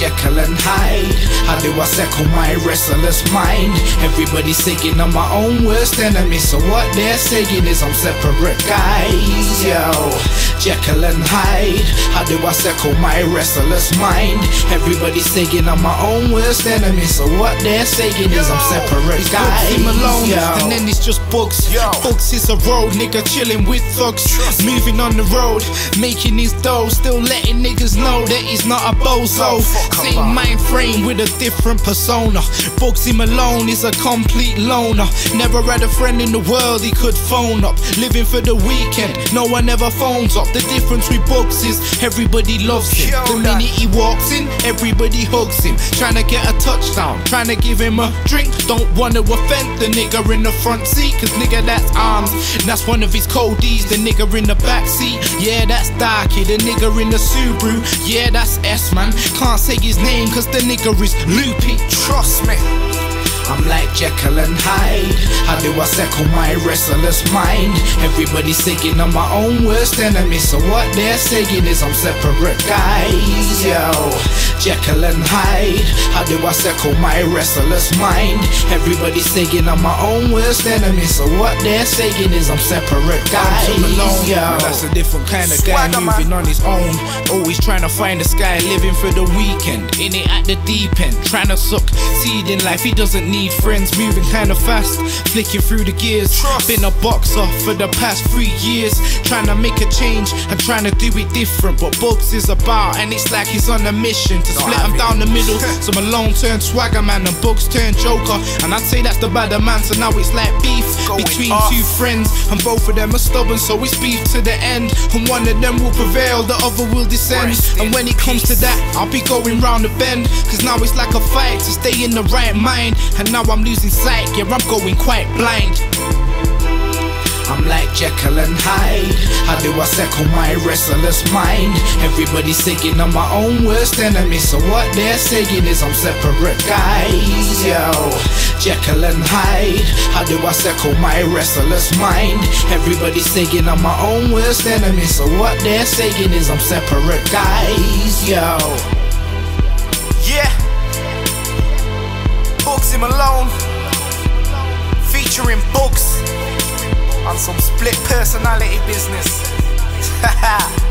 Jekyll and Hyde. How do I settle my restless mind? Everybody's saying I'm my own worst enemy, so what they're saying is I'm separate guys. Yo, Jekyll and Hyde. How do I settle my restless mind? Everybody's saying I'm my own worst enemy, so what they're saying is I'm separate guys. Him alone, and then it's just Bugs. Bugs is a road nigga chilling with thugs, moving on the road, making his dough, still letting niggas know that he's not a bozo. Same mind frame with a different persona. Bugsy Malone is a complete loner. Never had a friend in the world he could phone up. Living for the weekend, no one ever phones up. The difference with Bugs is everybody loves him. The minute he walks in, everybody hugs him. Trying to get a touchdown, trying to give him a drink. Don't wanna offend the nigga in the front seat, cause nigga that's arms, that's one of his codies. The nigga in the back seat, yeah that's Darky. The nigga in the Subaru, yeah that's S-man. Can't say his name cause the nigga is loopy, trust me. I'm like Jekyll and Hyde. How do I settle my restless mind? Everybody's saying I'm my own worst enemy, so what they're saying is I'm separate guys. Yo, Jekyll and Hyde. How do I settle my restless mind? Everybody's saying I'm my own worst enemy, so what they're saying is I'm separate guys. Alone. Yo, that's a different kind of guy, moving on his own, always trying to find the sky, living for the weekend, in it at the deep end, trying to suck seed in life. He doesn't need friends, moving kinda fast, flicking through the gears. Been a boxer for the past 3 years, trying to make a change and trying to do it different. But Bugs is about, and it's like he's on a mission to split them down the middle. So Malone turned swagger man and Bugs turned joker, and I'd say that's the badder man. So now it's like beef between two friends, and both of them are stubborn, so it's beef to the end. And one of them will prevail, the other will descend. And when it comes to that, I'll be going round the bend, cause now it's like a fight to stay in the right mind. And now I'm losing sight, yeah I'm going quite blind. I'm like Jekyll and Hyde. How do I settle my restless mind? Everybody's saying I'm my own worst enemy, so what they're saying is I'm separate guys. Yo, Jekyll and Hyde. How do I settle my restless mind? Everybody's saying I'm my own worst enemy, so what they're saying is I'm separate guys. Yo, yeah, Bugsy Malone featuring Bugs on some split personality business.